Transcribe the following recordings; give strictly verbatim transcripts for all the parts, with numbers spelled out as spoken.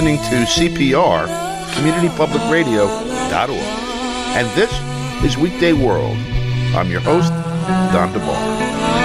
listening to C P R, community public radio dot org. And this is Weekday World. I'm your host, Don DeBar.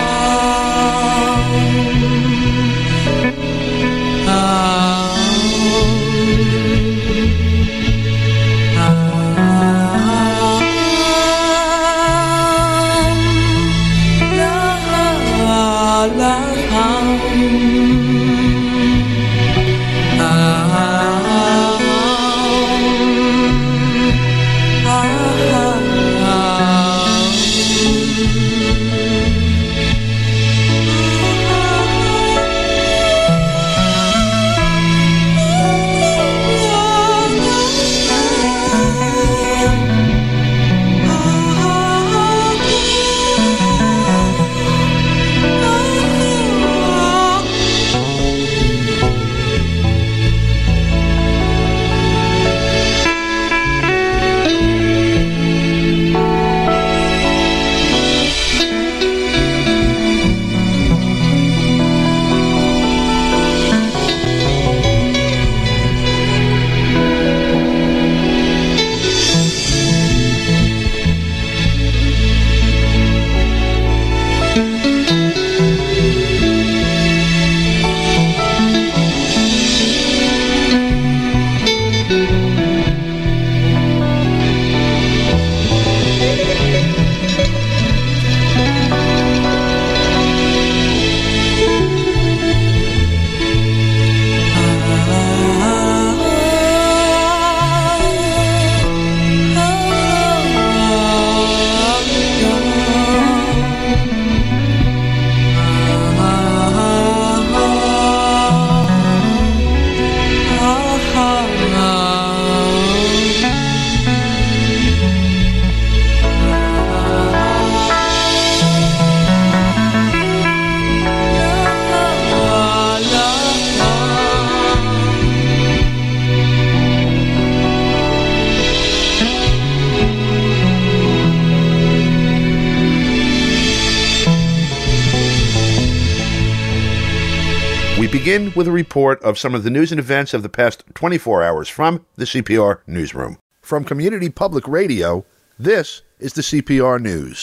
Begin with a report of some of the news and events of the past twenty-four hours from the C P R Newsroom. From Community Public Radio, this is the C P R News.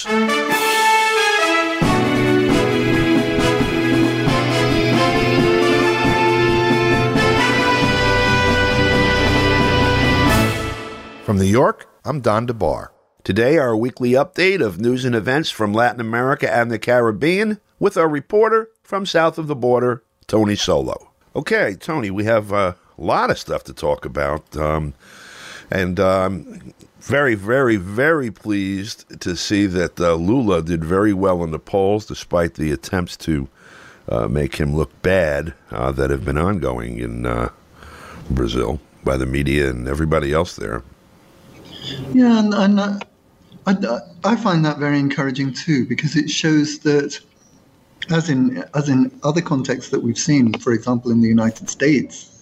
From New York, I'm Don DeBar. Today, our weekly update of news and events from Latin America and the Caribbean with our reporter from south of the border, Tony Solo. Okay, Tony, we have uh, a lot of stuff to talk about, um, and um, very, very, very pleased to see that uh, Lula did very well in the polls, despite the attempts to uh, make him look bad uh, that have been ongoing in uh, Brazil by the media and everybody else there. Yeah, and, and uh, I, I find that very encouraging too, because it shows that As in, as in other contexts that we've seen, for example, in the United States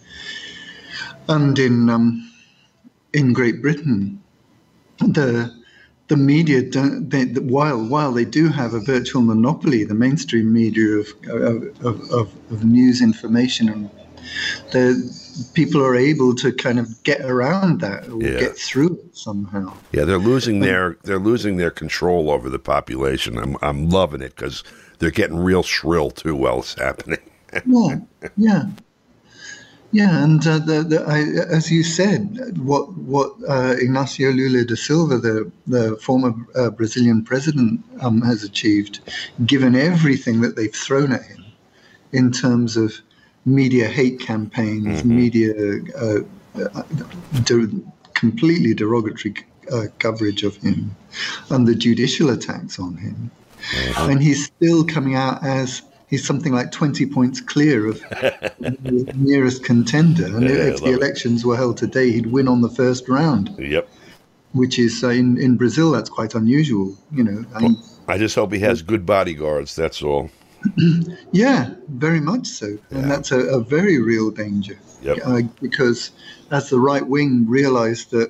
and in um, in Great Britain, the the media don't. They, while while they do have a virtual monopoly, the mainstream media of of of, of news information, and the people are able to kind of get around that or yeah. get through it somehow. Yeah, they're losing their they're losing their control over the population. I'm I'm loving it because they're getting real shrill too while it's happening. yeah, yeah, yeah. And uh, the, the, I, as you said, what what uh, Ignacio Lula da Silva, the the former uh, Brazilian president, um, has achieved, given everything that they've thrown at him in terms of media hate campaigns, mm-hmm. media uh, uh, de- completely derogatory uh, coverage of him, and the judicial attacks on him. Uh-huh. And he's still coming out as he's something like twenty points clear of the nearest contender. And yeah, if the elections it. were held today, he'd win on the first round. Yep. Which is, uh, in, in Brazil, that's quite unusual, you know. I, mean, well, I just hope he has good bodyguards, that's all. Yeah, very much so. Yeah. And that's a, a very real danger. Yep. Uh, because as the right wing realized that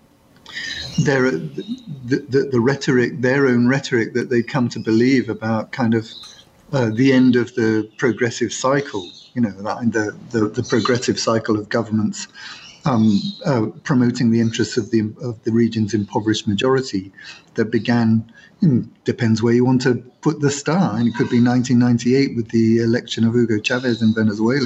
their the, the, the rhetoric, their own rhetoric that they'd come to believe about kind of uh, the end of the progressive cycle you know, that, the, the, the progressive cycle of governments um, uh, promoting the interests of the of the region's impoverished majority that began, you know, depends where you want to put the star, and it could be nineteen ninety-eight with the election of Hugo Chavez in Venezuela.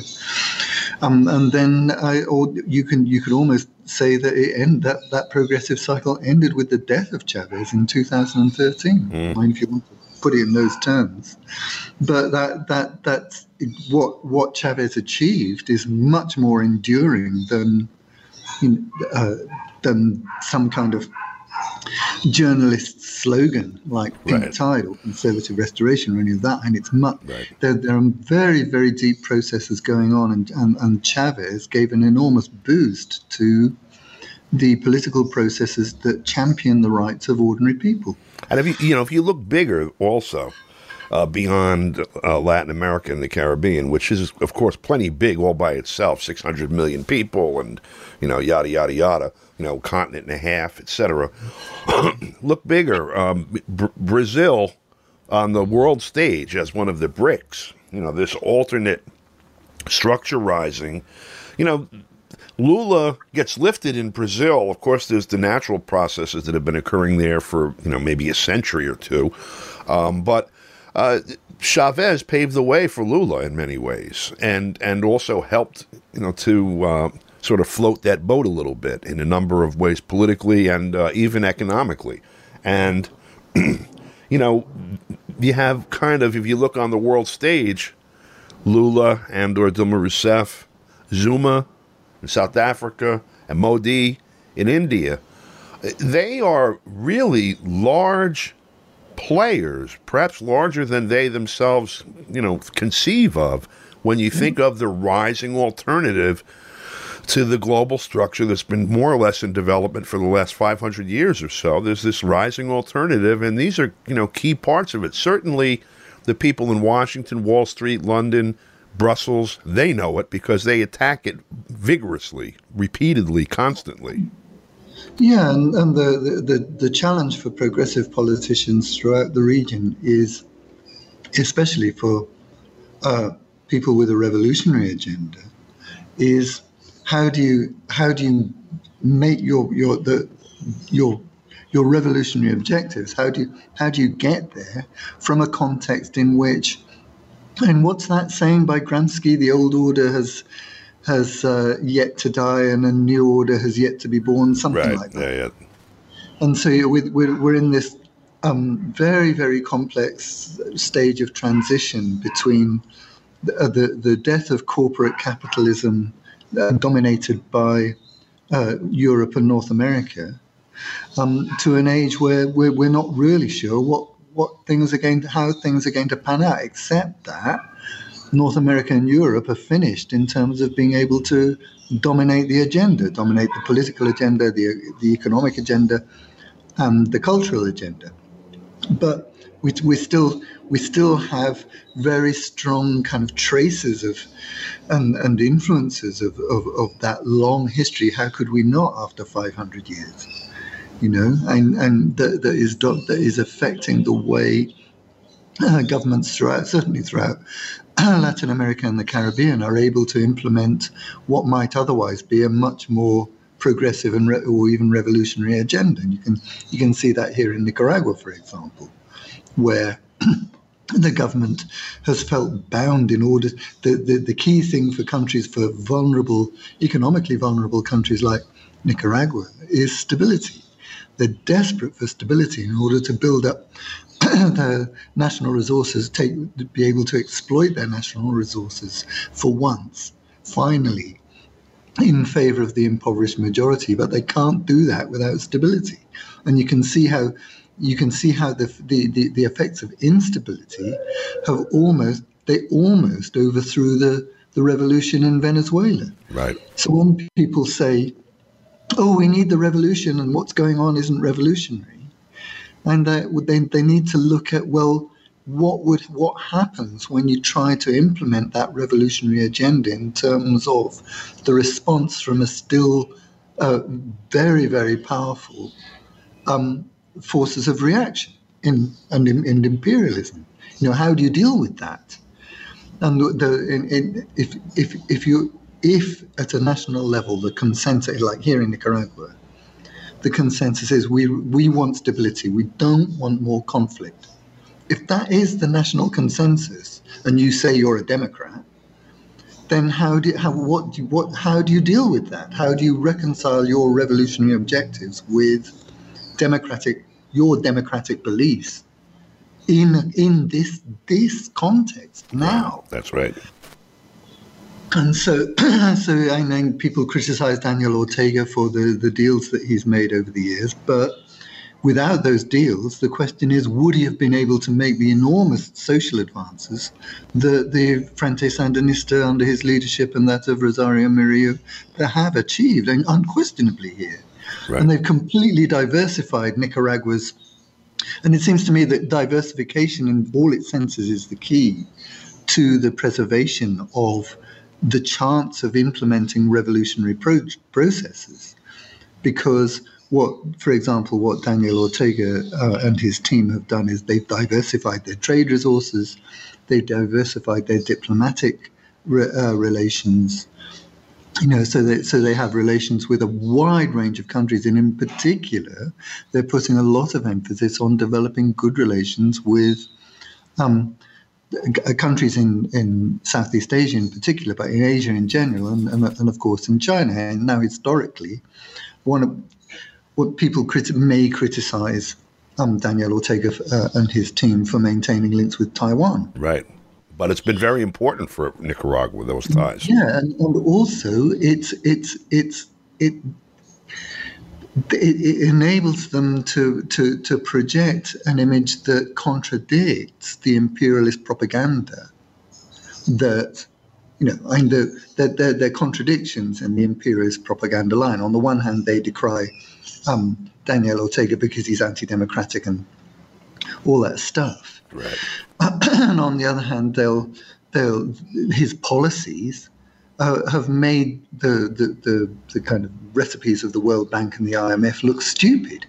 Um, and then, uh, or you can you could almost say that it end, that that progressive cycle ended with the death of Chavez in two thousand thirteen. Mm. I mean, if you want to put it in those terms, but that that that's what what Chavez achieved is much more enduring than uh, than some kind of journalist slogan like Pink right. Tide or Conservative Restoration or any of that. And it's much, right. there, there are very, very deep processes going on, and, and, and Chavez gave an enormous boost to the political processes that champion the rights of ordinary people. And if you, you know, if you look bigger also, uh, beyond uh, Latin America and the Caribbean, which is, of course, plenty big all by itself, six hundred million people and, you know, yada, yada, yada, you know, continent and a half, et cetera. Look bigger. Um, Br- Brazil on the world stage as one of the BRICS, you know, this alternate structure rising, you know, Lula gets lifted in Brazil. Of course, there's the natural processes that have been occurring there for, you know, maybe a century or two. Um, but uh, Chavez paved the way for Lula in many ways, and and also helped, you know, to uh, sort of float that boat a little bit in a number of ways, politically and uh, even economically. And, you know, you have kind of, if you look on the world stage, Lula and or Dilma Rousseff, Zuma in South Africa, and Modi in India, they are really large players, perhaps larger than they themselves, you know, conceive of when you think of the rising alternative to the global structure that's been more or less in development for the last five hundred years or so. There's this rising alternative, and these are, you know, key parts of it. Certainly the people in Washington, Wall Street, London, Brussels, they know it because they attack it vigorously, repeatedly, constantly. Yeah, and, and the, the, the challenge for progressive politicians throughout the region is, especially for uh, people with a revolutionary agenda, is how do you how do you make your your the your your revolutionary objectives? How do you how do you get there from a context in which, and what's that saying by Gramsci? The old order has has uh, yet to die, and a new order has yet to be born. Something right. like that. Yeah, yeah. And so we're we're in this um, very very complex stage of transition between the uh, the, the death of corporate capitalism, uh, dominated by uh, Europe and North America, um, to an age where we're, we're not really sure what. what things are going to, how things are going to pan out, except that North America and Europe are finished in terms of being able to dominate the agenda, dominate the political agenda, the the economic agenda, and the cultural agenda. But we we still we still have very strong kind of traces of and and influences of, of, of that long history. How could we not after five hundred years? You know, and, and that, that is that is affecting the way uh, governments throughout, certainly throughout Latin America and the Caribbean, are able to implement what might otherwise be a much more progressive and re- or even revolutionary agenda. And you can you can see that here in Nicaragua, for example, where the government has felt bound in order. The, the, the key thing for countries, for vulnerable, economically vulnerable countries like Nicaragua, is stability. They're desperate for stability in order to build up their national resources, take, be able to exploit their national resources for once, finally, in favor of the impoverished majority. But they can't do that without stability. And you can see how you can see how the the, the, the effects of instability have almost they almost overthrew the, the revolution in Venezuela. Right. So when people say, oh, we need the revolution, and what's going on isn't revolutionary, and they, they they need to look at, well, what would what happens when you try to implement that revolutionary agenda in terms of the response from a still uh, very very powerful um, forces of reaction in and in, in imperialism. You know, how do you deal with that? And the, in, in, if if if you if at a national level the consensus, like here in Nicaragua, the consensus is we we want stability. We don't want more conflict. If that is the national consensus, and you say you're a Democrat, then how do how what do what how do you deal with that? How do you reconcile your revolutionary objectives with democratic your democratic beliefs in in this this context now? That's right. And so, so I know people criticize Daniel Ortega for the, the deals that he's made over the years, but without those deals, the question is, would he have been able to make the enormous social advances that the Frente Sandinista under his leadership and that of Rosario Murillo have achieved, and unquestionably here. Right. And they've completely diversified Nicaragua's, and it seems to me that diversification in all its senses is the key to the preservation of the chance of implementing revolutionary pro- processes. Because what, for example, what Daniel Ortega uh, and his team have done is they've diversified their trade resources, they've diversified their diplomatic re- uh, relations, you know, so they, so they have relations with a wide range of countries, and in particular, they're putting a lot of emphasis on developing good relations with um, countries in, in Southeast Asia in particular, but in Asia in general, and, and, and of course in China. And now historically, one of what people criti- may criticize um, Daniel Ortega uh, and his team for maintaining links with Taiwan. Right. But it's been very important for Nicaragua, those ties. Yeah, and, and also it's it's it's it It, it enables them to, to, to project an image that contradicts the imperialist propaganda that, you know, I mean, the, the, the, there are contradictions in the imperialist propaganda line. On the one hand, they decry um, Daniel Ortega because he's anti-democratic and all that stuff. Right. And on the other hand, they'll, they'll his policies Uh, have made the, the, the, the kind of recipes of the World Bank and the I M F look stupid,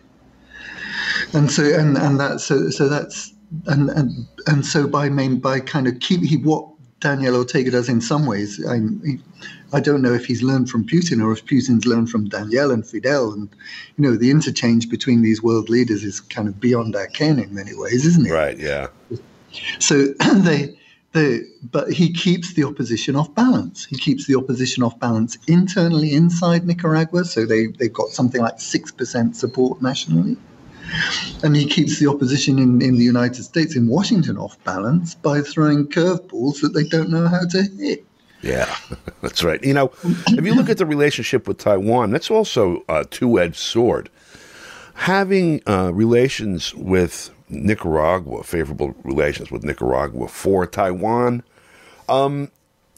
and so and, and that so so that's and and, and so by main by kind of keep he what Daniel Ortega does in some ways. I he, I don't know if he's learned from Putin or if Putin's learned from Daniel and Fidel, and you know the interchange between these world leaders is kind of beyond our ken in many ways, isn't it? Right. Yeah. So they. The, but he keeps the opposition off balance. He keeps the opposition off balance internally inside Nicaragua, so they, they've got something like six percent support nationally. And he keeps the opposition in, in the United States, in Washington, off balance by throwing curveballs that they don't know how to hit. Yeah, that's right. You know, if you look at the relationship with Taiwan, that's also a two-edged sword. Having uh, relations with Nicaragua, favorable relations with Nicaragua for Taiwan, um,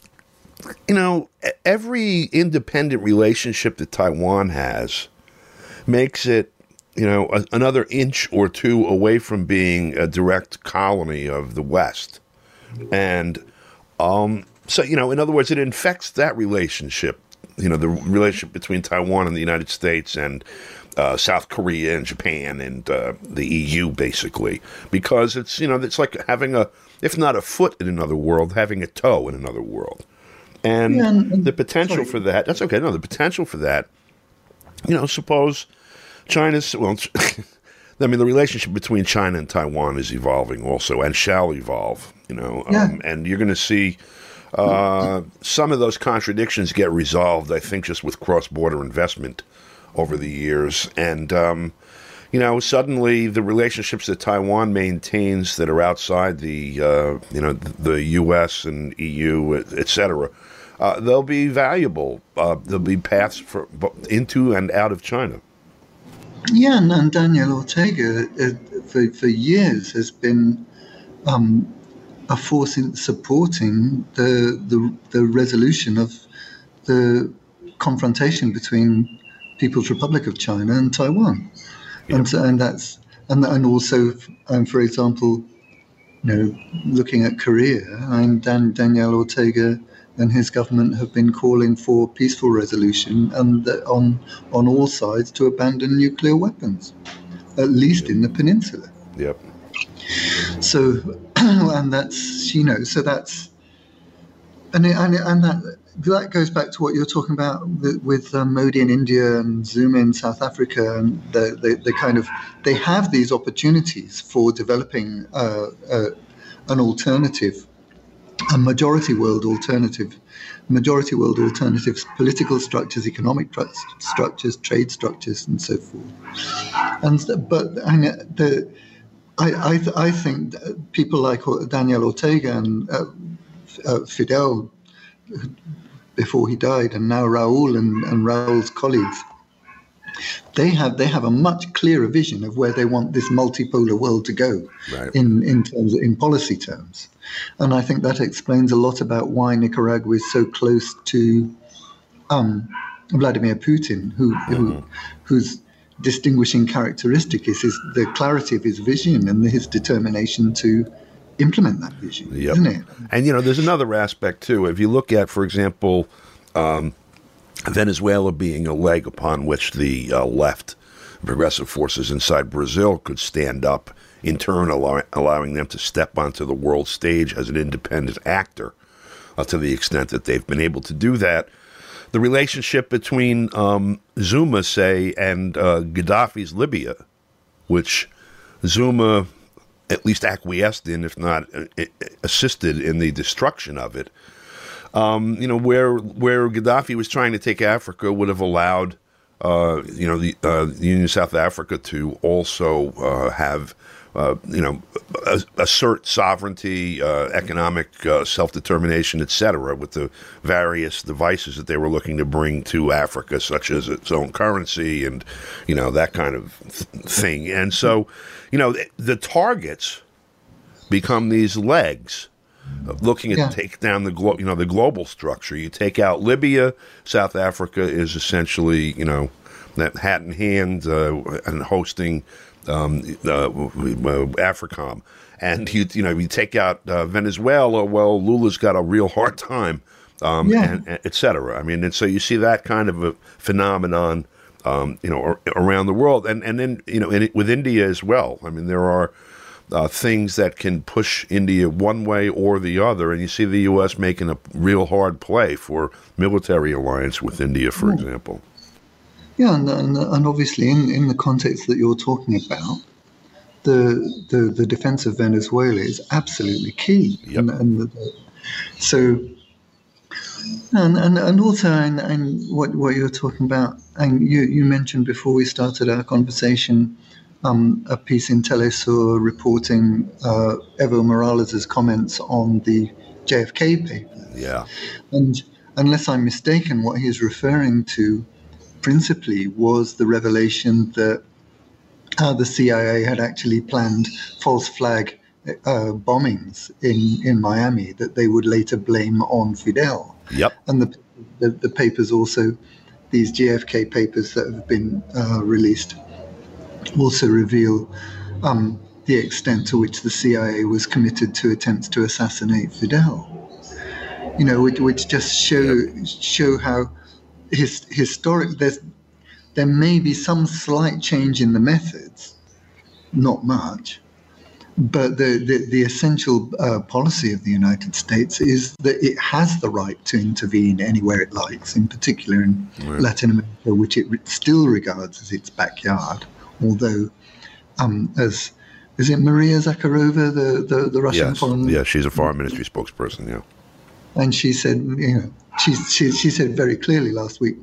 you know, every independent relationship that Taiwan has makes it, you know, a, another inch or two away from being a direct colony of the West. And um, so, you know, in other words, it infects that relationship, you know, the relationship between Taiwan and the United States and Uh, South Korea and Japan and uh, the E U, basically, because it's, you know, it's like having a, if not a foot in another world, having a toe in another world. And, yeah, and, and the potential sorry. for that, that's okay, no, the potential for that, you know, suppose China's, well, I mean, the relationship between China and Taiwan is evolving also and shall evolve, you know, yeah. um, and you're going to see uh, some of those contradictions get resolved, I think, just with cross-border investment over the years. And, um, you know, suddenly the relationships that Taiwan maintains that are outside the, uh, you know, the U S and E U, et cetera, uh, they'll be valuable. Uh, there'll be paths for, into and out of China. Yeah, and, and Daniel Ortega, uh, for, for years, has been um, a force in supporting the, the, the resolution of the confrontation between People's Republic of China and Taiwan, yeah. and so, and that's and and also, um, for example, you know, looking at Korea, and Dan, Daniel Ortega and his government have been calling for peaceful resolution and the, on on all sides to abandon nuclear weapons, at least yep. in the peninsula. Yep. So, and that's you know, so that's And it, and, it, and that that goes back to what you're talking about with, with uh, Modi in India and Zuma in South Africa, and the, the, the kind of they have these opportunities for developing uh, uh, an alternative, a majority world alternative, majority world alternatives, political structures, economic tr- structures, trade structures, and so forth. And but and the I I, I think people like Daniel Ortega and uh, uh, Fidel before he died, and now Raul and, and Raul's colleagues, they have they have a much clearer vision of where they want this multipolar world to go, right. in in terms of, in policy terms, and I think that explains a lot about why Nicaragua is so close to um, Vladimir Putin, who, mm-hmm. who whose distinguishing characteristic is his, the clarity of his vision and his determination to implement that vision, yep. isn't it? And, you know, there's another aspect, too. If you look at, for example, um, Venezuela being a leg upon which the uh, left progressive forces inside Brazil could stand up, in turn allow- allowing them to step onto the world stage as an independent actor, uh, to the extent that they've been able to do that. The relationship between um, Zuma, say, and uh, Gaddafi's Libya, which Zuma at least acquiesced in, if not uh, assisted in the destruction of it. Um, you know, where where Gaddafi was trying to take Africa would have allowed, uh, you know, the, uh, the Union of South Africa to also uh, have, uh, you know, assert sovereignty, uh, economic uh, self-determination, et cetera, with the various devices that they were looking to bring to Africa, such as its own currency and, you know, that kind of th- thing. And so, you know, the targets become these legs, looking at yeah. take down the glo- you know the global structure. You take out Libya, South Africa is essentially, you know, that hat in hand uh, and hosting um, uh, AFRICOM, and you you know you take out uh, Venezuela. Well, Lula's got a real hard time, um, yeah. and, and et cetera. I mean, and so you see that kind of a phenomenon. Um, you know, around the world, and and then you know, in, with India as well. I mean, there are uh, things that can push India one way or the other, and you see the U S making a real hard play for military alliance with India, for yeah. example. Yeah, and, and and obviously, in, in the context that you're talking about, the the, the defense of Venezuela is absolutely key, yep. and, and the, so. And, and and also, and, and what what you're talking about, and you, you mentioned before we started our conversation, um, a piece in Telesur reporting uh, Evo Morales' comments on the J F K paper. Yeah. And unless I'm mistaken, what he's referring to principally was the revelation that uh, the C I A had actually planned false flag uh, bombings in, in Miami that they would later blame on Fidel. Yep. And the, the the papers also, these J F K papers that have been uh, released, also reveal um, the extent to which the C I A was committed to attempts to assassinate Fidel. You know, which, which just show yep. show how his, historic. There's there may be some slight change in the methods, not much. But the, the, the essential uh, policy of the United States is that it has the right to intervene anywhere it likes, in particular in right. Latin America, which it re- still regards as its backyard. Although, um, as is it Maria Zakharova, the, the, the Russian yes. foreign? Yeah, she's a foreign ministry spokesperson, yeah. And she said, you know, she, she, she said very clearly last week,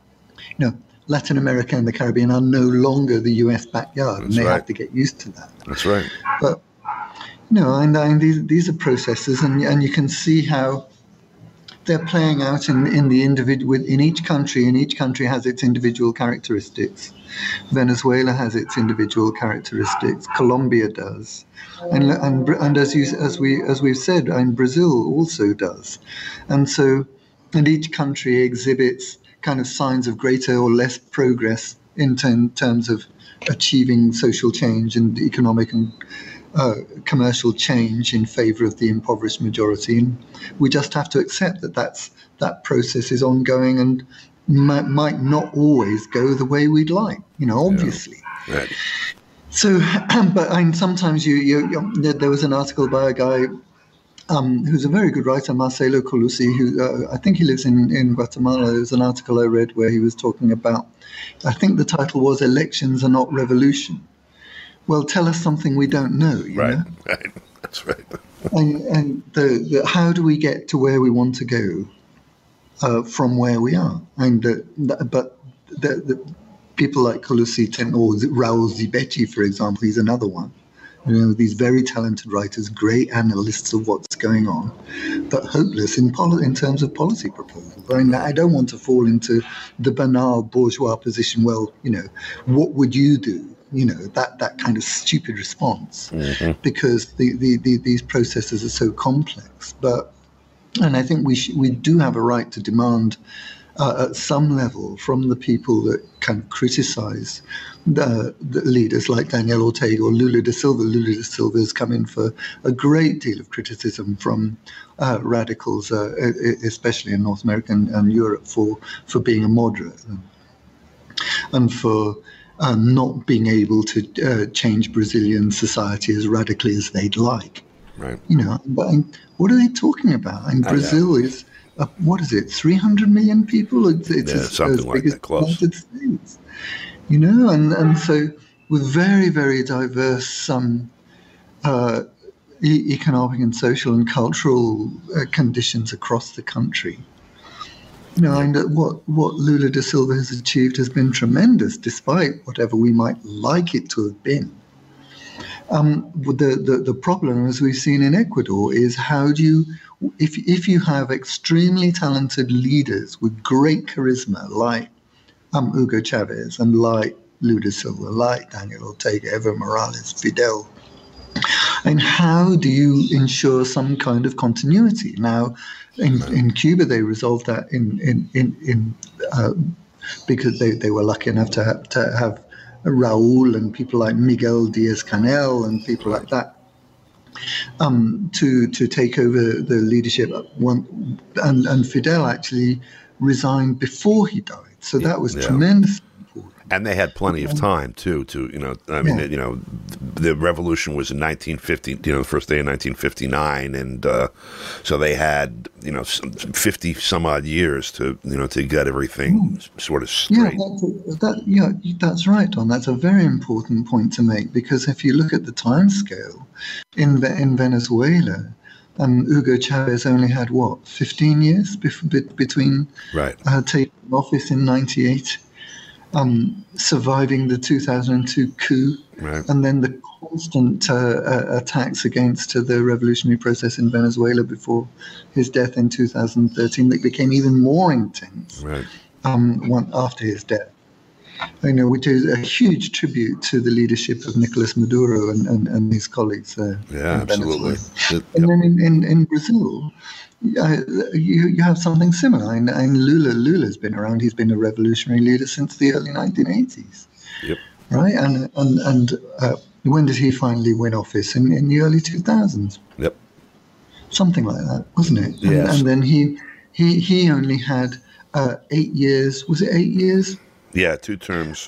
you know, Latin America and the Caribbean are no longer the U S backyard, That's and they right. have to get used to that. That's right. But you know, and, and these these are processes, and and you can see how they're playing out in in the individual in each country. And each country has its individual characteristics. Venezuela has its individual characteristics. Colombia does, and and and as you as we as we've said, and Brazil also does, and so and each country exhibits kind of signs of greater or less progress in ten, terms of achieving social change and economic and uh, commercial change in favor of the impoverished majority. And we just have to accept that that's, that process is ongoing and might, might not always go the way we'd like, you know, obviously. Yeah. Right. So, but and sometimes you, you, you, there was an article by a guy um, who's a very good writer, Marcelo Colusi, who uh, I think he lives in, in Guatemala. There was an article I read where he was talking about, I think the title was "Elections Are Not Revolution." Well, tell us something we don't know. You right, know? right, that's right. And, and the, the, how do we get to where we want to go uh, from where we are? And uh, but the, the people like Colusi, or Raul Zibetti, for example, he's another one. You know, these very talented writers, great analysts of what's going on, but hopeless in poli- in terms of policy proposals. I mean, I don't want to fall into the banal bourgeois position. Well, you know, what would you do? You know, that, that kind of stupid response, mm-hmm. because the, the, the, these processes are so complex. But, and I think we sh- we do have a right to demand uh, at some level from the people that kind of criticize the, the leaders like Daniel Ortega or Lula da Silva. Lula da Silva has come in for a great deal of criticism from uh, radicals, uh, especially in North America and, and Europe, for, for being a moderate and for um, not being able to uh, change Brazilian society as radically as they'd like. Right. You know, but what are they talking about? And Brazil is, uh, what is it, three hundred million people? It's, it's yeah, as, something as like big that, as close. the United States. You know, and, and so with very, very diverse um, uh, e- economic and social and cultural uh, conditions across the country. You know, and what, what Lula da Silva has achieved has been tremendous, despite whatever we might like it to have been. Um, the, the the problem, as we've seen in Ecuador, is how do you, if if you have extremely talented leaders with great charisma, like um, Hugo Chavez and like Lula da Silva, like Daniel Ortega, Evo Morales, Fidel, and how do you ensure some kind of continuity? Now, in, in Cuba, they resolved that in in in, in uh, because they, they were lucky enough to have, to have Raúl and people like Miguel Díaz-Canel and people like that um, to to take over the leadership. One, and, and Fidel actually resigned before he died, so that was yeah. tremendous. And they had plenty of time too. To you know, I mean, yeah. you know, the revolution was in nineteen fifty. You know, the first day in nineteen fifty-nine, and uh, so they had you know fifty some odd years to you know to get everything mm. sort of straight. Yeah, that's, that, yeah, that's right, Don. That's a very important point to make, because if you look at the time scale in in Venezuela, um, Hugo Chavez only had what fifteen years bef- between right. uh, taking office in ninety-eight. Um, surviving the two thousand two coup, right. and then the constant uh, uh, attacks against uh, the revolutionary process in Venezuela before his death in two thousand thirteen, that became even more intense right. um, one, after his death. You know, which is a huge tribute to the leadership of Nicolas Maduro and, and, and his colleagues there. Yeah, absolutely. Yep. And then in, in, in Brazil, Uh, you you have something similar. And, and Lula Lula's been around. He's been a revolutionary leader since the early nineteen eighties. Yep. Right. And and and uh, when did he finally win office? In, in the early two thousands. Yep. Something like that, wasn't it? And, yes. and then he he he only had uh, eight years. Was it eight years? Yeah, two terms.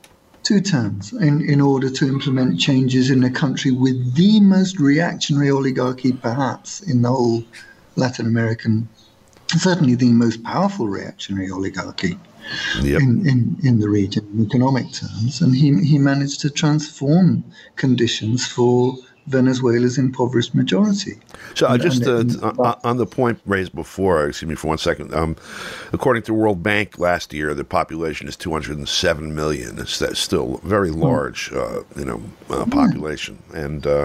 Two terms in, in order to implement changes in a country with the most reactionary oligarchy, perhaps, in the whole Latin American, certainly the most powerful reactionary oligarchy yep. in, in, in the region in economic terms. And he, he managed to transform conditions for Venezuela's impoverished majority. So and, just and, uh, and, on the point raised before, excuse me for one second, um, according to World Bank last year, the population is two hundred seven million. It's still a very large, uh, you know, uh, population. Yeah. And uh,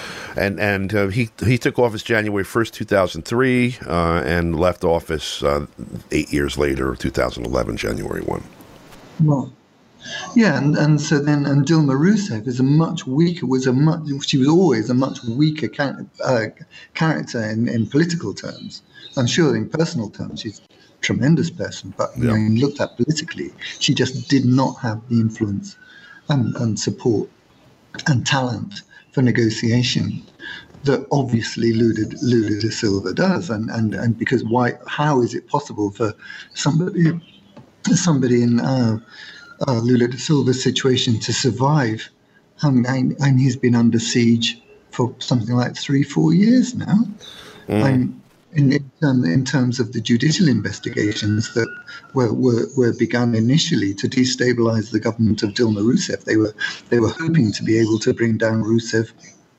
And and uh, he he took office January first, two thousand three, uh, and left office uh, eight years later, two thousand eleven, January first. Well, yeah, and, and so then and Dilma Rousseff is a much weaker. Was a much she was always a much weaker ca- uh, character in, in political terms. I'm sure in personal terms she's a tremendous person, but you yeah. know, looked at politically, she just did not have the influence and, and support and talent for negotiation that obviously Lula, Lula da Silva does, and, and, and because why? How is it possible for somebody somebody in uh, uh, Lula da Silva's situation to survive? Um, and, and he's been under siege for something like three, four years now. Mm. I'm, in, in, term, in terms of the judicial investigations that were, were, were begun initially to destabilize the government of Dilma Rousseff, they were they were hoping to be able to bring down Rousseff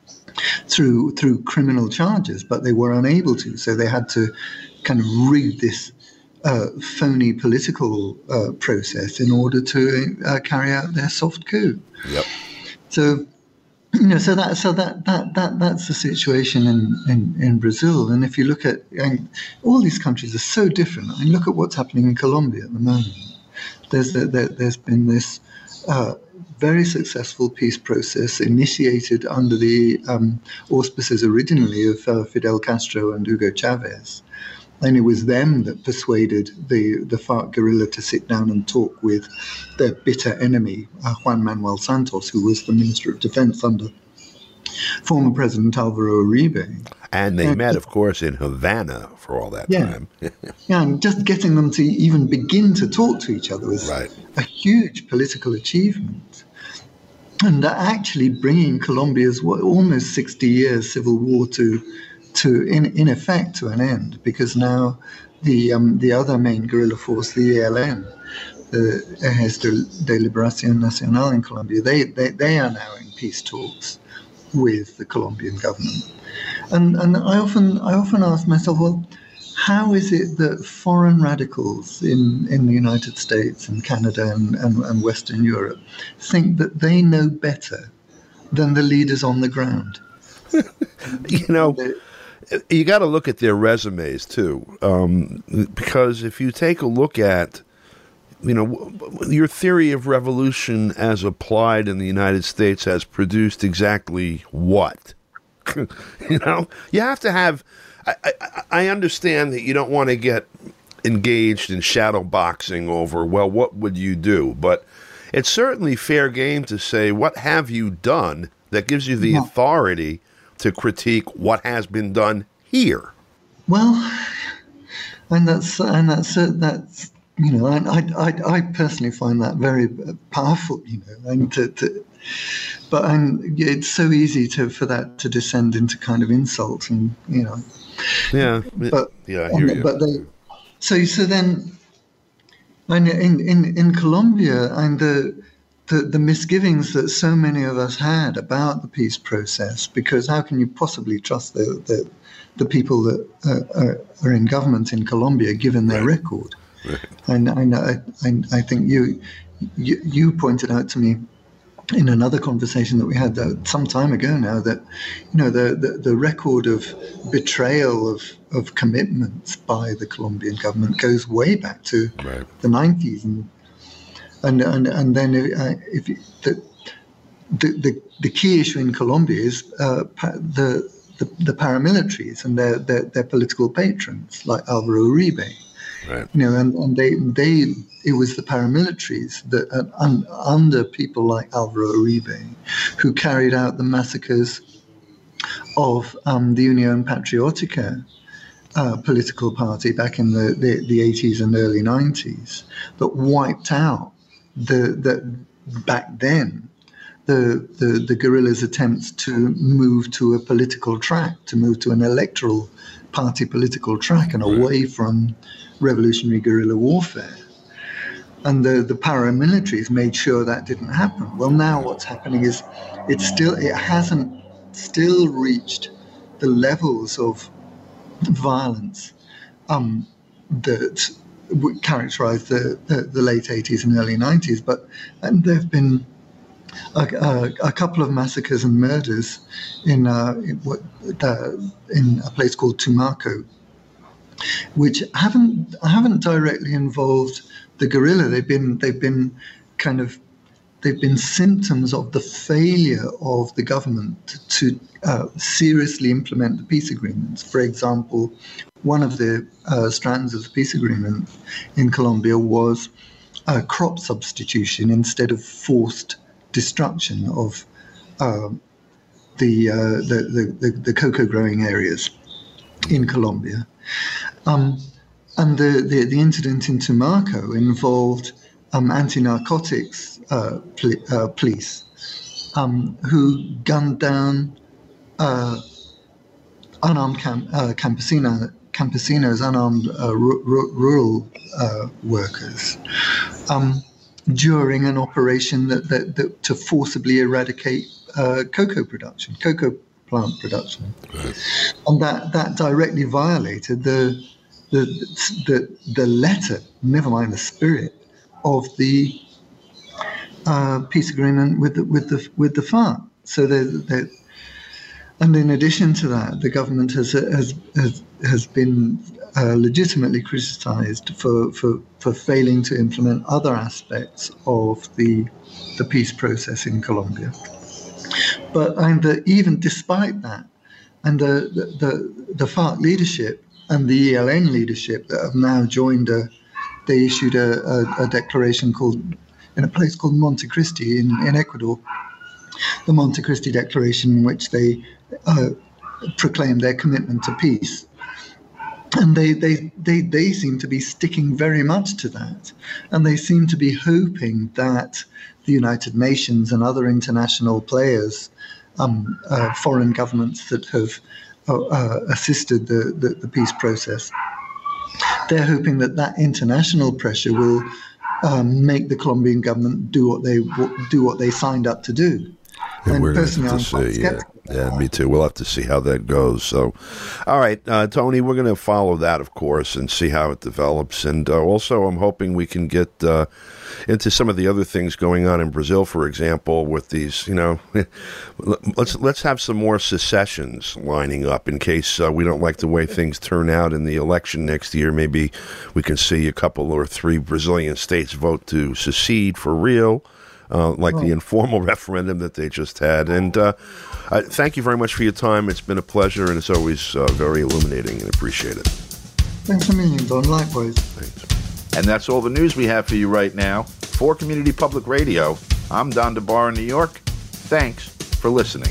through through criminal charges, but they were unable to. So they had to kind of rig this uh, phony political uh, process in order to uh, carry out their soft coup. Yep. So. You know, so that so that that that that's the situation in, in, in Brazil. And if you look at and all these countries are so different. I mean, look at what's happening in Colombia at the moment. There's there, there's been this uh, very successful peace process initiated under the um, auspices originally of uh, Fidel Castro and Hugo Chavez. And it was them that persuaded the, the FARC guerrilla to sit down and talk with their bitter enemy, uh, Juan Manuel Santos, who was the Minister of Defense under former President Alvaro Uribe. And they uh, met, of course, in Havana for all that yeah. time. Yeah, and just getting them to even begin to talk to each other was right. a huge political achievement. And actually bringing Colombia's what, almost sixty years civil war to to in, in effect to an end, because now the um, the other main guerrilla force, the E L N, the Ejército de Liberación Nacional in Colombia, they, they they are now in peace talks with the Colombian government. And and I often I often ask myself, well, how is it that foreign radicals in, in the United States and Canada and, and, and Western Europe think that they know better than the leaders on the ground? You know, you got to look at their resumes, too, um, because if you take a look at, you know, your theory of revolution as applied in the United States has produced exactly what? You know, you have to have, I, I, I understand that you don't want to get engaged in shadow boxing over, well, what would you do? But it's certainly fair game to say, what have you done that gives you the yeah. authority to critique what has been done here? Well, and that's and that's uh, that's you know, I, I I personally find that very powerful, you know, and to, to but and it's so easy to for that to descend into kind of insult, and you know, yeah, but yeah, I hear you. But they, so so then, and in in in Colombia, and the. The, the misgivings that so many of us had about the peace process, because how can you possibly trust the the, the people that uh, are, are in government in Colombia, given their right. record? Right. And I, know, I, I think you, you you pointed out to me in another conversation that we had uh, some time ago now that, you know, the, the, the record of betrayal of, of commitments by the Colombian government goes way back to right. the nineties. And And and and then uh, if the, the the the key issue in Colombia is uh, pa- the, the the paramilitaries and their, their their political patrons like Alvaro Uribe, right? You know, and, and they they it was the paramilitaries that uh, un, under people like Alvaro Uribe who carried out the massacres of um, the Unión Patriótica uh, political party back in the, the, the eighties and early nineties that wiped out the, the back then the, the the guerrillas' attempts to move to a political track, to move to an electoral party political track and away from revolutionary guerrilla warfare. And the, the paramilitaries made sure that didn't happen. Well, now what's happening is it's still it hasn't still reached the levels of violence um, that would characterize the, the, the late eighties and early nineties, but and there have been a, a, a couple of massacres and murders in, uh, in, what, uh, in a place called Tumaco, which haven't haven't directly involved the guerrilla. They've been they've been kind of they've been symptoms of the failure of the government to uh, seriously implement the peace agreements. For example, one of the uh, strands of the peace agreement in Colombia was uh, crop substitution instead of forced destruction of uh, the, uh, the, the the cocoa growing areas in Colombia. Um, and the, the, the incident in Tumaco involved um, anti-narcotics uh, pl- uh, police um, who gunned down uh, unarmed camp, uh, campesino, campesinos, unarmed uh, r- r- rural uh, workers, um, during an operation that, that, that to forcibly eradicate uh, cocoa production, cocoa plant production, right. And that, that directly violated the, the the the letter, never mind the spirit, of the uh, peace agreement with the, with the with the FARC. So they, they, and in addition to that, the government has has has, has been uh, legitimately criticised for, for for failing to implement other aspects of the the peace process in Colombia. But and the, even despite that, and the, the the the FARC leadership and the E L N leadership that have now joined, a, they issued a, a, a declaration called, in a place called Montecristi in, in Ecuador, the Montecristi Declaration, in which they uh, proclaim their commitment to peace. And they, they, they, they seem to be sticking very much to that. And they seem to be hoping that the United Nations and other international players, um, uh, foreign governments that have uh, assisted the, the, the peace process, they're hoping that that international pressure will um, make the Colombian government do what they do what they signed up to do. And, and we're going to have to see, yeah. Yeah, me too. We'll have to see how that goes. So, all right, uh, Tony, we're going to follow that, of course, and see how it develops. And uh, also, I'm hoping we can get uh, into some of the other things going on in Brazil, for example, with these, you know, let's let's have some more secessions lining up in case uh, we don't like the way things turn out in the election next year. Maybe we can see a couple or three Brazilian states vote to secede for real. Uh, like oh. the informal referendum that they just had. And uh, I, thank you very much for your time. It's been a pleasure, and it's always uh, very illuminating, and appreciate it. Thanks a million, Don. Likewise. Thanks. And that's all the news we have for you right now. For Community Public Radio, I'm Don DeBar in New York. Thanks for listening.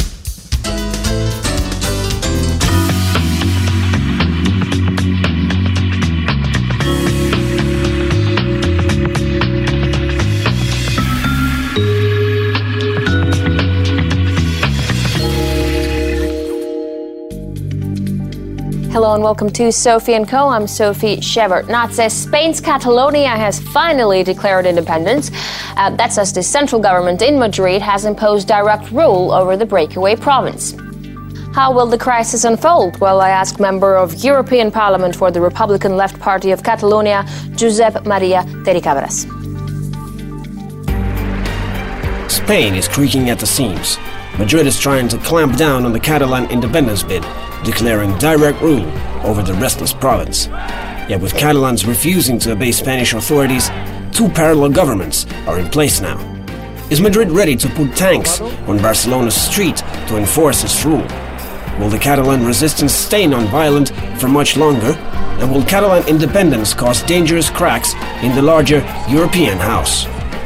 Hello and welcome to Sophie and Co. I'm Sophie Shevardnadze. Spain's Catalonia has finally declared independence. Uh, that's as the central government in Madrid has imposed direct rule over the breakaway province. How will the crisis unfold? Well, I asked member of European Parliament for the Republican Left Party of Catalonia, Josep Maria Terricabras. Spain is creaking at the seams. Madrid is trying to clamp down on the Catalan independence bid, declaring direct rule over the restless province. Yet with Catalans refusing to obey Spanish authorities, two parallel governments are in place now. Is Madrid ready to put tanks on Barcelona's street to enforce its rule? Will the Catalan resistance stay non-violent for much longer? And will Catalan independence cause dangerous cracks in the larger European house?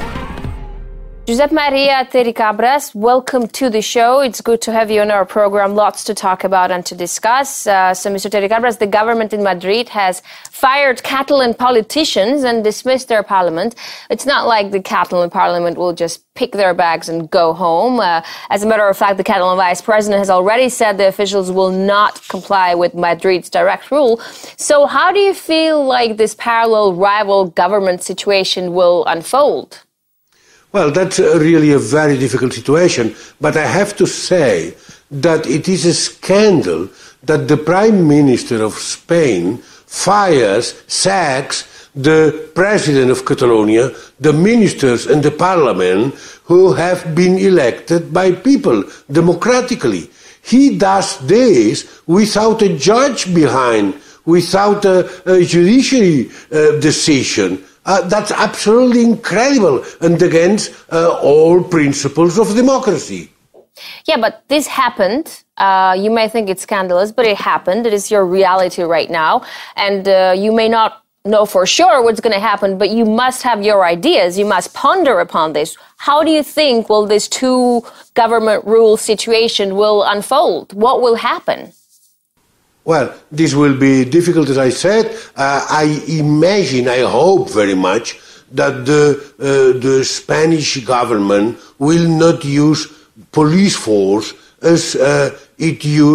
Josep Maria Terricabras, welcome to the show. It's good to have you on our program. Lots to talk about and to discuss. Uh, so, Mister Terricabras, the government in Madrid has fired Catalan politicians and dismissed their parliament. It's not like the Catalan parliament will just pick their bags and go home. Uh, as a matter of fact, the Catalan vice president has already said the officials will not comply with Madrid's direct rule. So how do you feel like this parallel rival government situation will unfold? Well, that's really a very difficult situation, but I have to say that it is a scandal that the Prime Minister of Spain fires, sacks the President of Catalonia, the ministers and the Parliament who have been elected by people democratically. He does this without a judge behind, without a, a judiciary uh, decision. Uh, that's absolutely incredible and against uh, all principles of democracy. Yeah, but this happened. Uh, you may think it's scandalous, but it happened. It is your reality right now. And uh, you may not know for sure what's going to happen, but you must have your ideas. You must ponder upon this. How do you think will this two government rule situation will unfold? What will happen? Well, this will be difficult, as I said. Uh, I imagine, I hope very much, that the, uh, the Spanish government will not use police force as uh, it used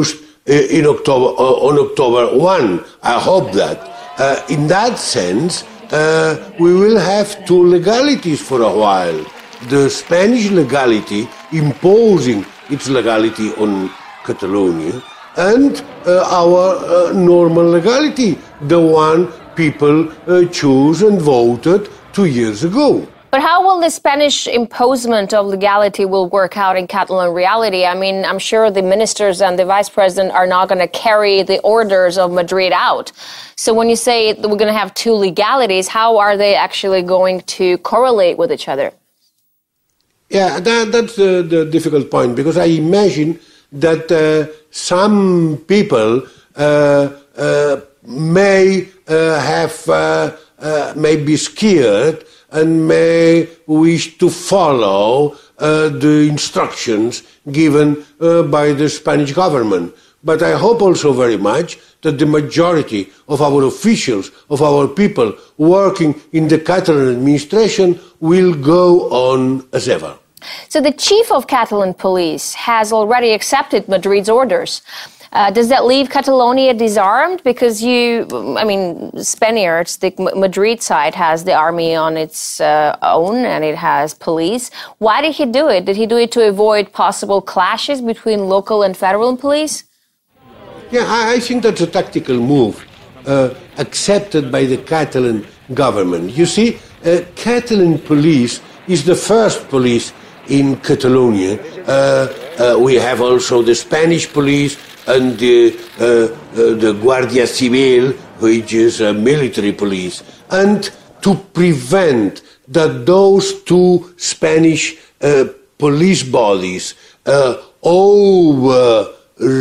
in October, uh, on October first. I hope that. Uh, in that sense, uh, we will have two legalities for a while. The Spanish legality imposing its legality on Catalonia, and uh, our uh, normal legality, the one people uh, chose and voted two years ago. But how will the Spanish imposement of legality will work out in Catalan reality? I mean, I'm sure the ministers and the vice president are not going to carry the orders of Madrid out. So when you say that we're going to have two legalities, how are they actually going to correlate with each other? Yeah, that, that's the, the difficult point, because I imagine that uh, some people uh, uh, may uh, have, uh, uh, may be scared and may wish to follow uh, the instructions given uh, by the Spanish government. But I hope also very much that the majority of our officials, of our people working in the Catalan administration will go on as ever. So the chief of Catalan police has already accepted Madrid's orders. Uh, does that leave Catalonia disarmed? Because you, I mean, Spaniards, the Madrid side has the army on its uh, own and it has police. Why did he do it? Did he do it to avoid possible clashes between local and federal police? Yeah, I, I think that's a tactical move uh, accepted by the Catalan government. You see, uh, Catalan police is the first police in Catalonia. Uh, uh, we have also the Spanish police and the, uh, uh, the Guardia Civil, which is a military police. And to prevent that those two Spanish uh, police bodies uh, override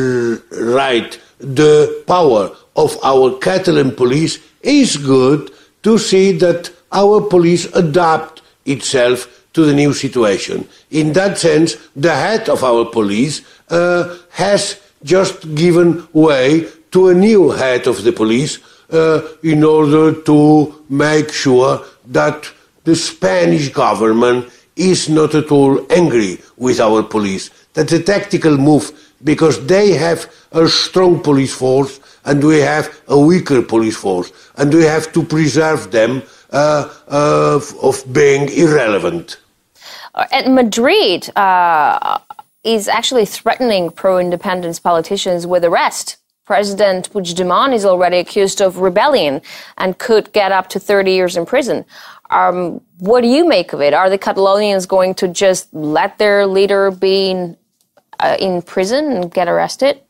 the power of our Catalan police, is good to see that our police adapt itself to the new situation. In that sense, the head of our police uh, has just given way to a new head of the police uh, in order to make sure that the Spanish government is not at all angry with our police. That's a tactical move, because they have a strong police force and we have a weaker police force, and we have to preserve them uh, uh, of being irrelevant. At Madrid uh, is actually threatening pro-independence politicians with arrest. President Puigdemont is already accused of rebellion and could get up to thirty years in prison. Um, what do you make of it? Are the Catalonians going to just let their leader be in, uh, in prison and get arrested?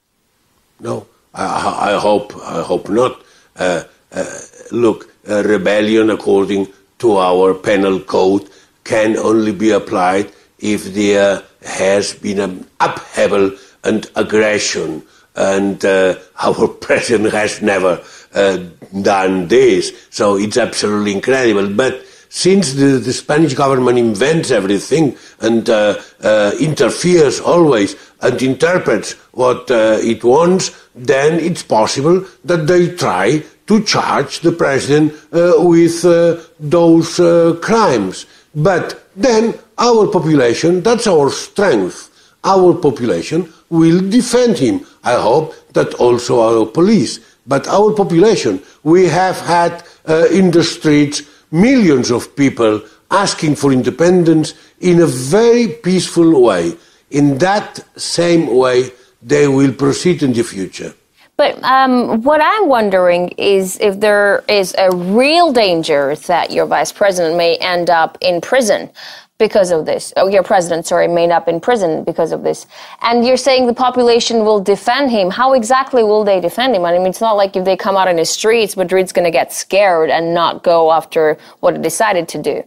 No, I, I hope I hope not. Uh, uh, look, uh, rebellion, according to our penal code, can only be applied if there has been an upheaval and aggression. And uh, our president has never uh, done this, so it's absolutely incredible. But since the, the Spanish government invents everything and uh, uh, interferes always and interprets what uh, it wants, then it's possible that they try to charge the president uh, with uh, those uh, crimes. But then our population, that's our strength, our population will defend him. I hope that also our police. But our population, we have had uh, in the streets millions of people asking for independence in a very peaceful way. In that same way, they will proceed in the future. But um, what I'm wondering is if there is a real danger that your vice president may end up in prison because of this. Oh, your president, sorry, may end up in prison because of this. And you're saying the population will defend him. How exactly will they defend him? I mean, it's not like if they come out in the streets, Madrid's going to get scared and not go after what it decided to do.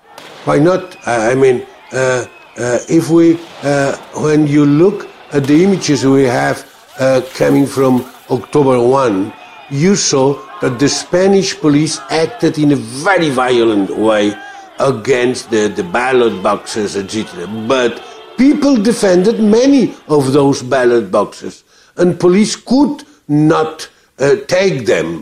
Why not? I mean, uh, uh, if we, uh, when you look at the images we have uh, coming from October first, you saw that the Spanish police acted in a very violent way against the, the ballot boxes, et cetera. But people defended many of those ballot boxes, and police could not uh, take them.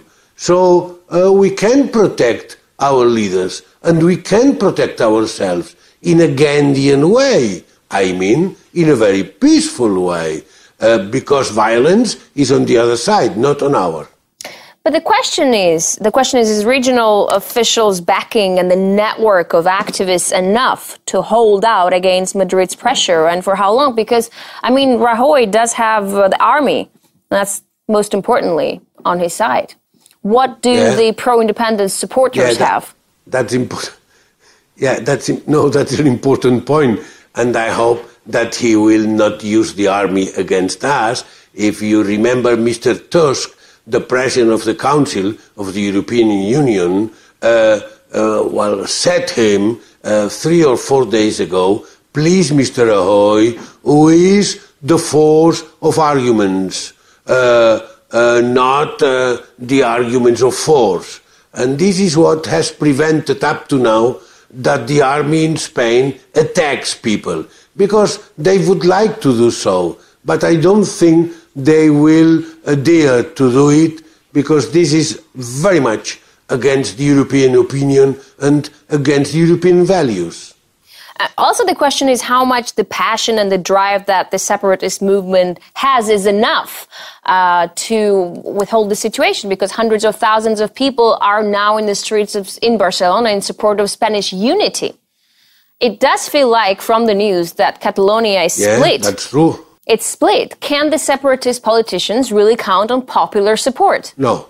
So uh, we can protect our leaders, and we can protect ourselves in a Gandhian way. I mean, in a very peaceful way. uh, because violence is on the other side, not on our. But the question is, the question is, is regional officials' backing and the network of activists enough to hold out against Madrid's pressure, and for how long? Because, I mean, Rajoy does have uh, the army, that's most importantly, on his side. What do yeah. the pro-independence supporters yeah, that, have? That's important. Yeah, that's no, that's an important point, and I hope that he will not use the army against us. If you remember, Mister Tusk, the President of the Council of the European Union, uh, uh, well, said him uh, three or four days ago, please, Mister Rajoy, who is the force of arguments, uh, uh, not uh, the arguments of force. And this is what has prevented up to now that the army in Spain attacks people, because they would like to do so, but I don't think they will dare to do it, because this is very much against the European opinion and against European values. Uh, also, the question is how much the passion and the drive that the separatist movement has is enough uh, to withhold the situation, because hundreds of thousands of people are now in the streets of, in Barcelona in support of Spanish unity. It does feel like, from the news, that Catalonia is yeah, split. Yeah, that's true. It's split. Can the separatist politicians really count on popular support? No.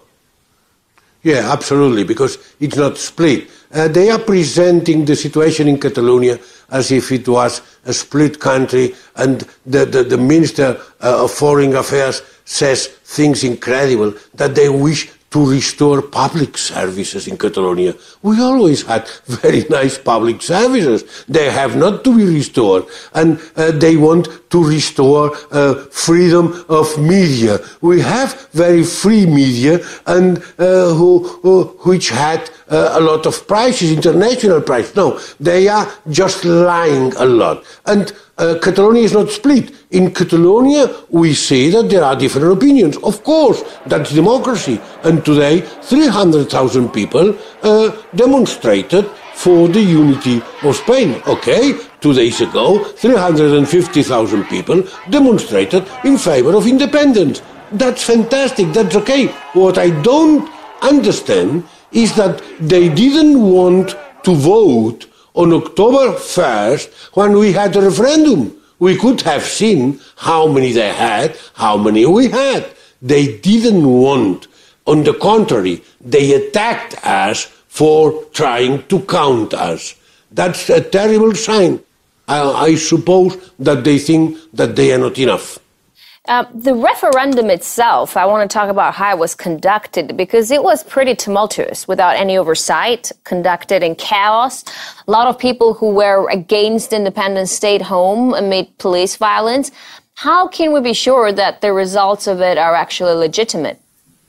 Yeah, absolutely, because it's not split. Uh, they are presenting the situation in Catalonia as if it was a split country, and the, the, the Minister uh, of Foreign Affairs says things incredible, that they wish to restore public services in Catalonia. We always had very nice public services. They have not to be restored. And uh, they want to restore uh, freedom of media. We have very free media, and uh, who, who, which had uh, a lot of prices, international prices. No, they are just lying a lot. And Uh, Catalonia is not split. In Catalonia, we see that there are different opinions. Of course, that's democracy. And today, three hundred thousand people uh, demonstrated for the unity of Spain. Okay, two days ago, three hundred fifty thousand people demonstrated in favor of independence. That's fantastic. That's okay. What I don't understand is that they didn't want to vote on October first, when we had a referendum. We could have seen how many they had, how many we had. They didn't want. On the contrary, they attacked us for trying to count us. That's a terrible sign. I, I suppose that they think that they are not enough. Uh, the referendum itself, I want to talk about how it was conducted, because it was pretty tumultuous, without any oversight, conducted in chaos. A lot of people who were against independence stayed home amid police violence. How can we be sure that the results of it are actually legitimate?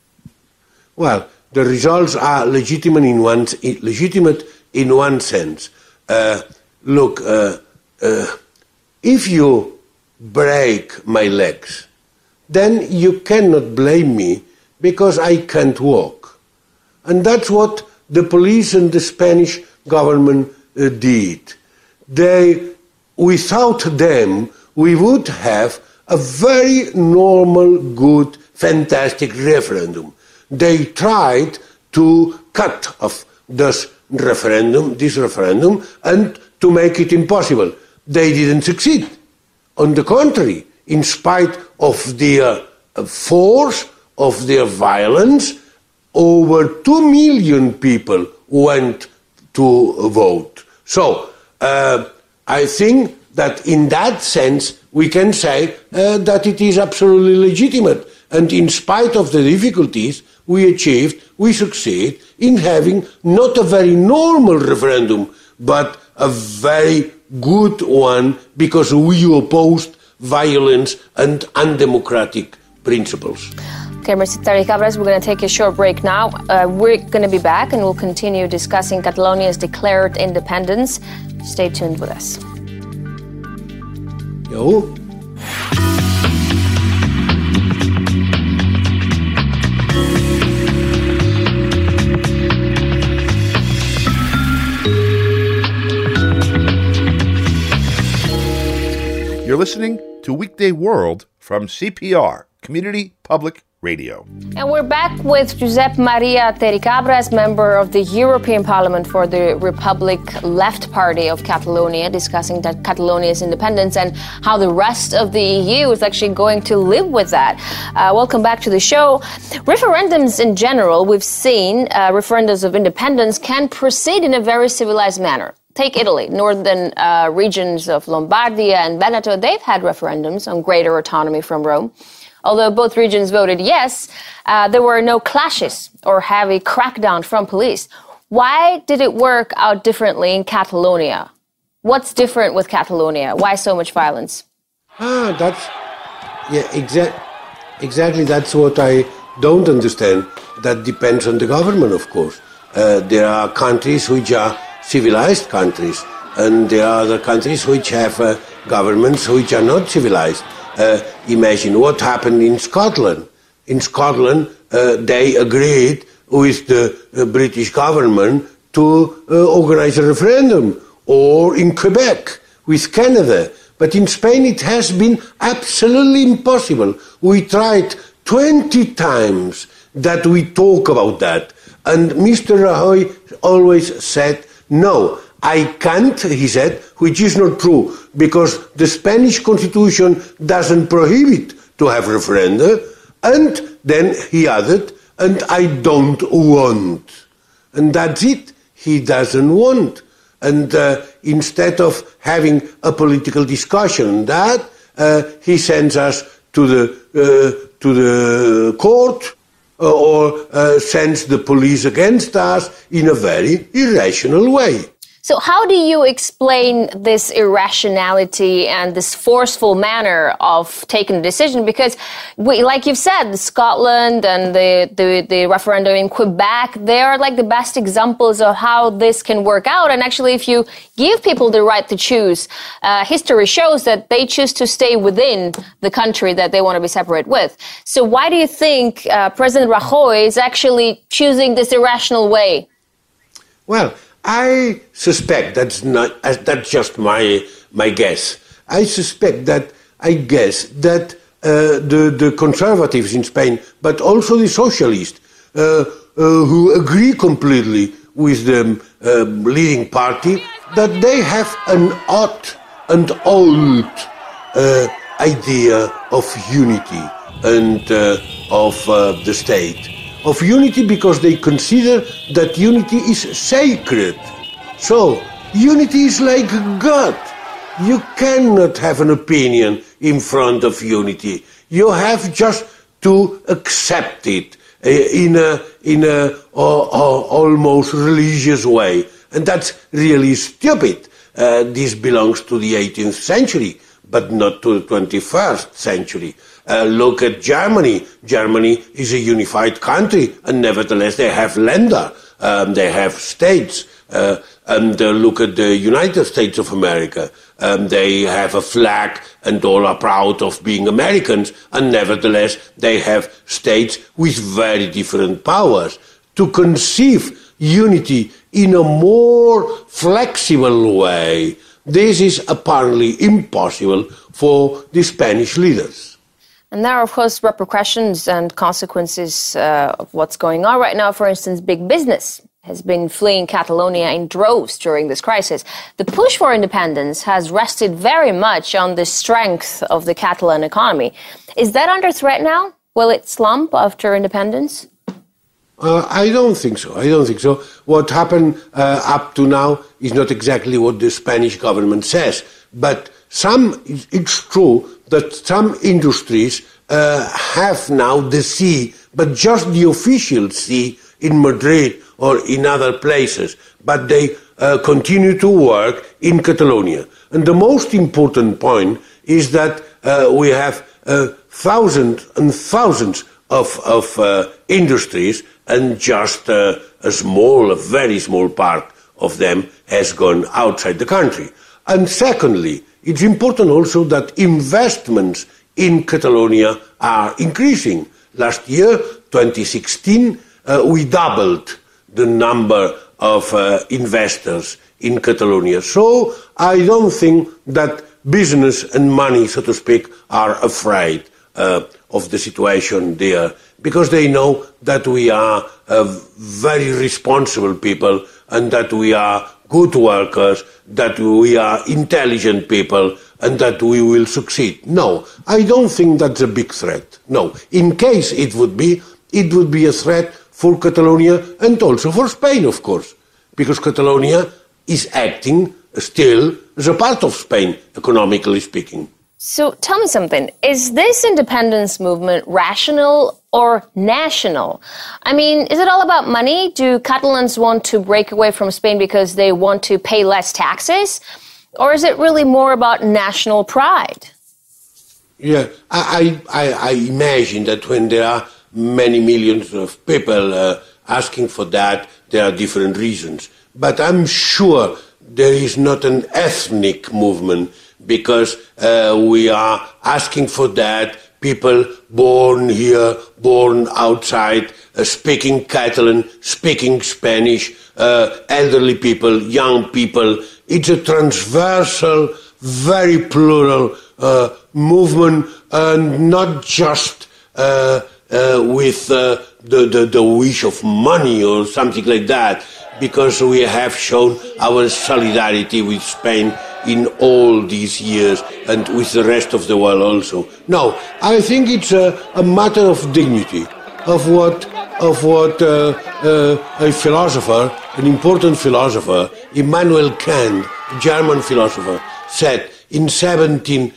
Well, the results are legitimate in one, legitimate in one sense. Uh, look, uh, uh, if you break my legs, then you cannot blame me because I can't walk. And that's what the police and the Spanish government uh, did. They, without them, we would have a very normal, good, fantastic referendum. They tried to cut off this referendum, this referendum, and to make it impossible. They didn't succeed. On the contrary, in spite of their force, of their violence, over two million people went to vote. So, uh, I think that in that sense, we can say uh, that it is absolutely legitimate. And in spite of the difficulties, we achieved, we succeed in having not a very normal referendum, but a very good one, because we opposed violence and undemocratic principles. Okay, Mister Terricabras, we're going to take a short break now. Uh, we're going to be back and we'll continue discussing Catalonia's declared independence. Stay tuned with us. Yo. You're listening to Weekday World from C P R, Community Public Radio. And we're back with Josep Maria Terricabras, member of the European Parliament for the Republic Left Party of Catalonia, discussing that Catalonia's independence and how the rest of the E U is actually going to live with that. Uh, welcome back to the show. Referendums in general, we've seen uh, referendums of independence can proceed in a very civilized manner. Take Italy, northern uh, regions of Lombardia and Veneto, they've had referendums on greater autonomy from Rome. Although both regions voted yes, uh, there were no clashes or heavy crackdown from police. Why did it work out differently in Catalonia? What's different with Catalonia? Why so much violence? Ah, that's, yeah, exa- exactly. That's what I don't understand. That depends on the government, of course. Uh, there are countries which are civilized countries, and there are other countries which have uh, governments which are not civilized. Uh, imagine what happened in Scotland. In Scotland, uh, they agreed with the uh, British government to uh, organize a referendum, or in Quebec with Canada. But in Spain, it has been absolutely impossible. We tried twenty times that we talk about that. And Mister Rajoy always said, no, I can't, he said, which is not true, because the Spanish constitution doesn't prohibit to have referenda, and then he added, and I don't want. And that's it. He doesn't want. And uh, instead of having a political discussion on that, uh, he sends us to the, uh, to the court, uh, or uh, sends the police against us in a very irrational way. So how do you explain this irrationality and this forceful manner of taking a decision? Because, we, like you've said, Scotland and the, the, the referendum in Quebec, they are like the best examples of how this can work out. And actually, if you give people the right to choose, uh, history shows that they choose to stay within the country that they want to be separate with. So why do you think uh, President Rajoy is actually choosing this irrational way? Well, I suspect, that's not, that's just my, my guess. I suspect that, I guess, that uh, the, the conservatives in Spain, but also the socialists, uh, uh, who agree completely with the uh, leading party, that they have an odd and old uh, idea of unity and uh, of uh, the state. Of unity because they consider that unity is sacred. So, unity is like God. You cannot have an opinion in front of unity. You have just to accept it uh, in a, in a uh, uh, almost religious way. And that's really stupid. Uh, this belongs to the eighteenth century, but not to the twenty-first century. Uh, look at Germany. Germany is a unified country, and nevertheless they have Länder, um, they have states. Uh, and uh, look at the United States of America. Um, they have a flag, and all are proud of being Americans, and nevertheless they have states with very different powers. To conceive unity in a more flexible way, this is apparently impossible for the Spanish leaders. And there are, of course, repercussions and consequences uh, of what's going on right now. For instance, big business has been fleeing Catalonia in droves during this crisis. The push for independence has rested very much on the strength of the Catalan economy. Is that under threat now? Will it slump after independence? Uh, I don't think so. I don't think so. What happened uh, up to now is not exactly what the Spanish government says. But some, it's true that some industries uh, have now the sea, but just the official sea in Madrid or in other places. But they uh, continue to work in Catalonia. And the most important point is that uh, we have uh, thousands and thousands of, of uh, industries, and just uh, a small, a very small part of them has gone outside the country. And secondly, it's important also that investments in Catalonia are increasing. Last year, twenty sixteen, uh, we doubled the number of uh, investors in Catalonia. So I don't think that business and money, so to speak, are afraid uh, of the situation there, because they know that we are uh, very responsible people and that we are good workers, that we are intelligent people, and that we will succeed. No, I don't think that's a big threat. No, in case it would be, it would be a threat for Catalonia and also for Spain, of course, because Catalonia is acting still as a part of Spain, economically speaking. So tell me something. Is this independence movement rational or national? I mean, is it all about money? Do Catalans want to break away from Spain because they want to pay less taxes? Or is it really more about national pride? Yeah, I, I, I imagine that when there are many millions of people uh, asking for that, there are different reasons. But I'm sure there is not an ethnic movement, because uh, we are asking for that. People born here, born outside, uh, speaking Catalan, speaking Spanish, uh, elderly people, young people. It's a transversal, very plural uh, movement, and not just uh, uh, with uh, the, the, the wish of money or something like that, because we have shown our solidarity with Spain in all these years and with the rest of the world also. No, I think it's a, a matter of dignity, of what, of what uh, uh, a philosopher, an important philosopher, Immanuel Kant, a German philosopher, said in seventeen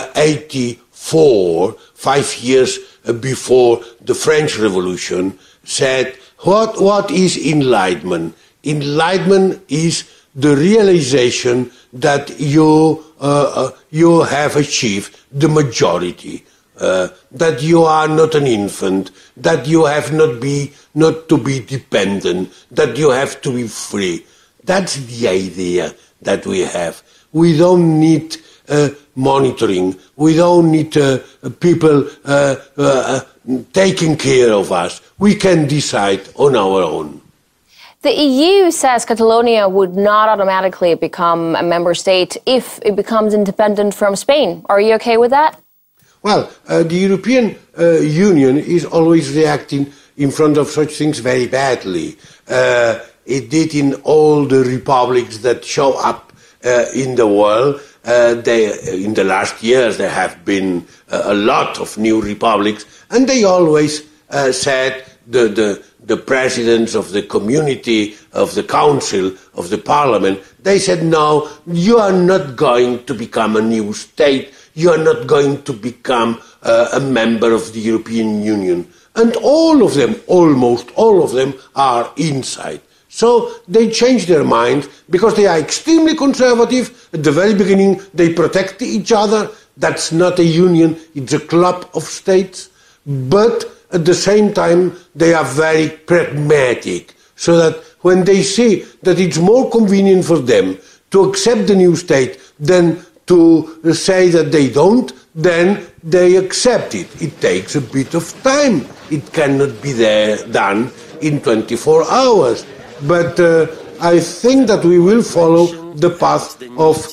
eighty-four, five years before the French Revolution, said, what, what is enlightenment? Enlightenment is the realization that you uh, uh, you have achieved the majority, uh, that you are not an infant, that you have not be not to be dependent, that you have to be free. That's the idea that we have. We don't need uh, monitoring. We don't need uh, people uh, uh, taking care of us. We can decide on our own. The E U says Catalonia would not automatically become a member state if it becomes independent from Spain. Are you okay with that? Well, uh, the European uh, Union is always reacting in front of such things very badly. Uh, it did in all the republics that show up uh, in the world. Uh, they, in the last years, there have been uh, a lot of new republics, and they always uh, said the, the the presidents of the community, of the council, of the parliament, they said, no, you are not going to become a new state, you are not going to become uh, a member of the European Union. And all of them, almost all of them, are inside. So they changed their mind because they are extremely conservative. At the very beginning, they protect each other. That's not a union, it's a club of states. But at the same time, they are very pragmatic, so that when they see that it's more convenient for them to accept the new state than to say that they don't, then they accept it. It takes a bit of time. It cannot be there done in twenty-four hours. But uh, I think that we will follow the path of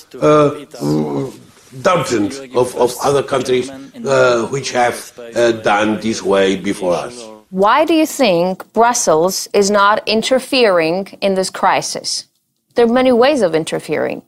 uh, dozens of, of other countries uh, which have uh, done this way before us. Why do you think Brussels is not interfering in this crisis? There are many ways of interfering.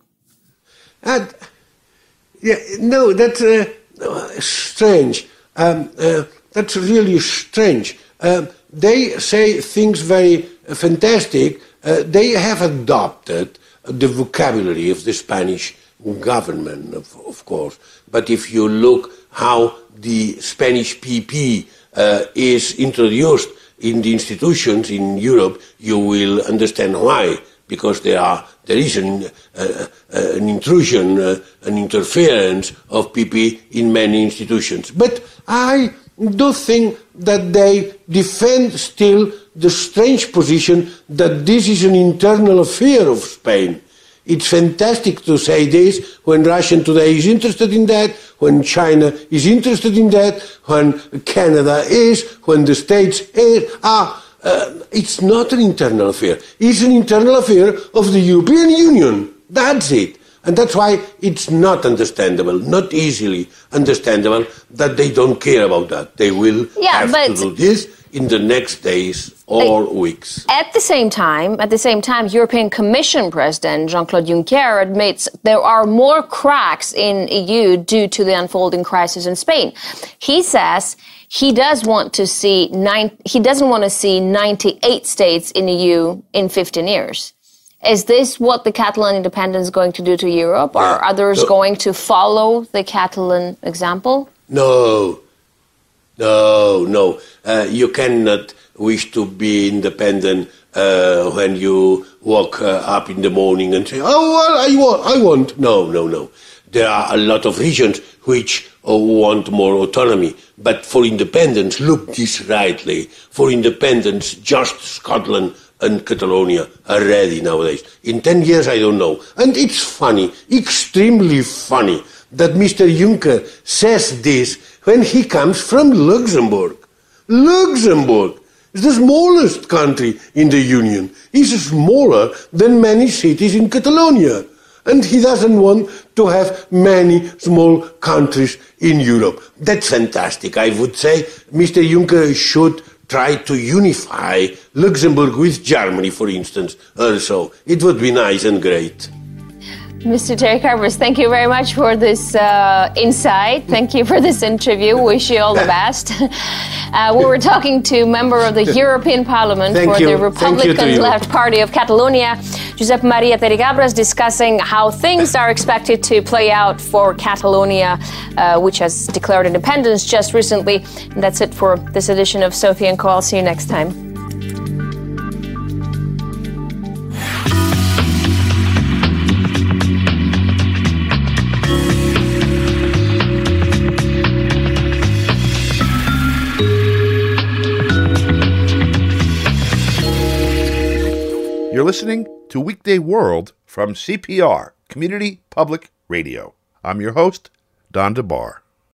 And, yeah, no, that's uh, strange. Um, uh, that's really strange. Uh, they say things very uh, fantastic. Uh, they have adopted the vocabulary of the Spanish government, of, of course. But if you look how the Spanish P P uh, is introduced in the institutions in Europe, you will understand why. Because there are there is an, uh, uh, an intrusion, uh, an interference of P P in many institutions. But I do think that they defend still the strange position that this is an internal affair of Spain. It's fantastic to say this when Russia today is interested in that, when China is interested in that, when Canada is, when the States is. Ah, uh, it's not an internal affair. It's an internal affair of the European Union. That's it. And that's why it's not understandable, not easily understandable, that they don't care about that. They will yeah, have but to do this in the next days or like, weeks. At the same time, at the same time, European Commission President Jean-Claude Juncker admits there are more cracks in E U due to the unfolding crisis in Spain. He says he does want to see nine, he doesn't want to see ninety-eight states in E U in fifteen years. Is this what the Catalan independence is going to do to Europe? Yeah. Are others no. going to follow the Catalan example? No, no, no. Uh, you cannot wish to be independent uh, when you wake uh, up in the morning and say, oh, well, I want, I want. No, no, no. There are a lot of regions which uh, want more autonomy. But for independence, look this rightly, for independence, just Scotland and Catalonia are ready nowadays. In ten years, I don't know. And it's funny, extremely funny, that Mister Juncker says this when he comes from Luxembourg. Luxembourg is the smallest country in the Union. It's smaller than many cities in Catalonia. And he doesn't want to have many small countries in Europe. That's fantastic. I would say Mister Juncker should try to unify Luxembourg with Germany, for instance, also. It would be nice and great. Mister Terricabras, thank you very much for this uh, insight. Thank you for this interview. Wish you all the best. Uh, we were talking to a member of the European Parliament thank for you. the Republican Left Party of Catalonia, Josep Maria Terricabras, discussing how things are expected to play out for Catalonia, uh, which has declared independence just recently. And that's it for this edition of Sophie and Co. I'll see you next time. You're listening to Weekday World from C P R, Community Public Radio. I'm your host, Don DeBar.